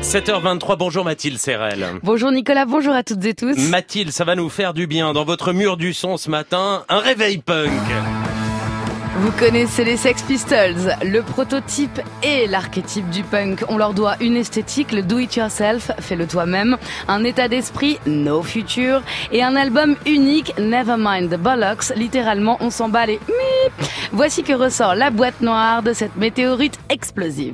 7h23, bonjour Mathilde Serrel. Bonjour Nicolas, bonjour à toutes et tous. Mathilde, ça va nous faire du bien. Dans votre mur du son ce matin, un réveil punk. Vous connaissez les Sex Pistols, le prototype et l'archétype du punk. On leur doit une esthétique, le do-it-yourself, fais-le toi-même, un état d'esprit, no future, et un album unique, Nevermind the Bollocks, littéralement on s'en bat les mip. Voici que ressort la boîte noire de cette météorite explosive.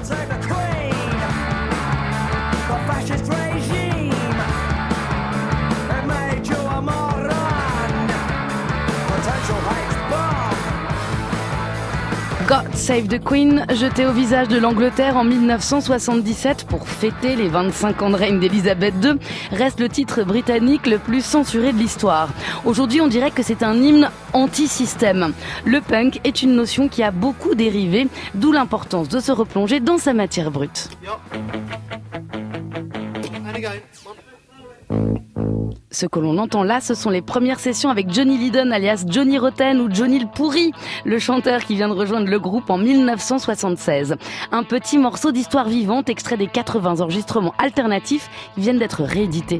God Save the Queen, jeté au visage de l'Angleterre en 1977 pour fêter les 25 ans de règne d'Elisabeth II, reste le titre britannique le plus censuré de l'histoire. Aujourd'hui, on dirait que c'est un hymne anti-système. Le punk est une notion qui a beaucoup dérivé, d'où l'importance de se replonger dans sa matière brute. Ce que l'on entend là, ce sont les premières sessions avec Johnny Lydon, alias Johnny Rotten ou Johnny le Pourri, le chanteur qui vient de rejoindre le groupe en 1976. Un petit morceau d'histoire vivante extrait des 80 enregistrements alternatifs qui viennent d'être réédités.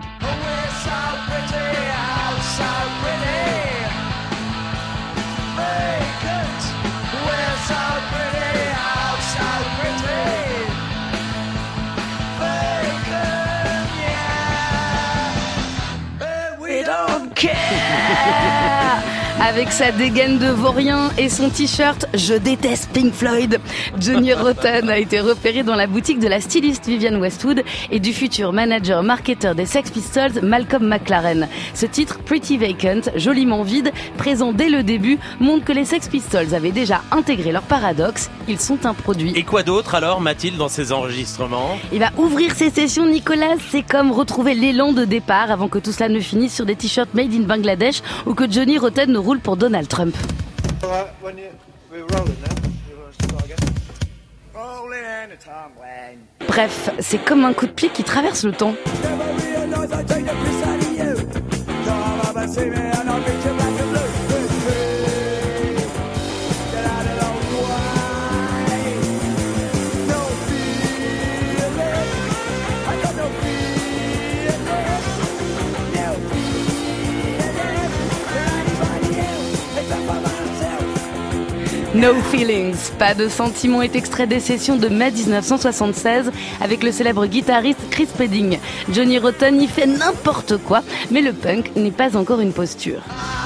Avec sa dégaine de vaurien et son t-shirt « Je déteste Pink Floyd », Johnny Rotten a été repéré dans la boutique de la styliste Vivienne Westwood et du futur manager marketeur des Sex Pistols, Malcolm McLaren. Ce titre, Pretty Vacant, joliment vide, présent dès le début, montre que les Sex Pistols avaient déjà intégré leur paradoxe. Ils sont un produit. Et quoi d'autre alors, Mathilde, dans ces enregistrements ? Il va ouvrir ses sessions, Nicolas, c'est comme retrouver l'élan de départ avant que tout cela ne finisse sur des t-shirts made in Bangladesh ou que Johnny Rotten ne roule pour Donald Trump. Bref, c'est comme un coup de pied qui traverse le temps. No Feelings, pas de sentiments est extrait des sessions de mai 1976 avec le célèbre guitariste Chris Spedding. Johnny Rotten y fait n'importe quoi, mais le punk n'est pas encore une posture.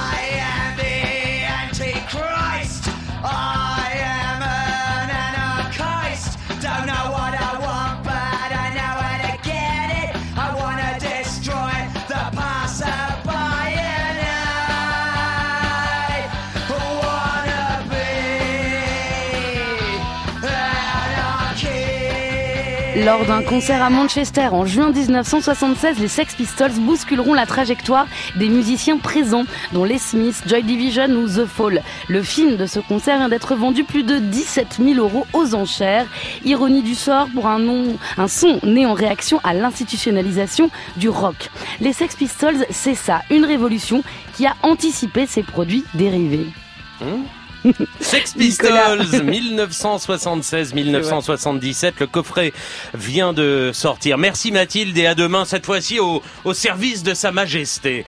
Lors d'un concert à Manchester en juin 1976, les Sex Pistols bousculeront la trajectoire des musiciens présents, dont les Smiths, Joy Division ou The Fall. Le film de ce concert vient d'être vendu plus de 17 000 € aux enchères. Ironie du sort pour un son né en réaction à l'institutionnalisation du rock. Les Sex Pistols, c'est ça, une révolution qui a anticipé ces produits dérivés. Sex Pistols, 1976-1977, le coffret vient de sortir. Merci Mathilde et à demain, cette fois-ci au service de Sa Majesté.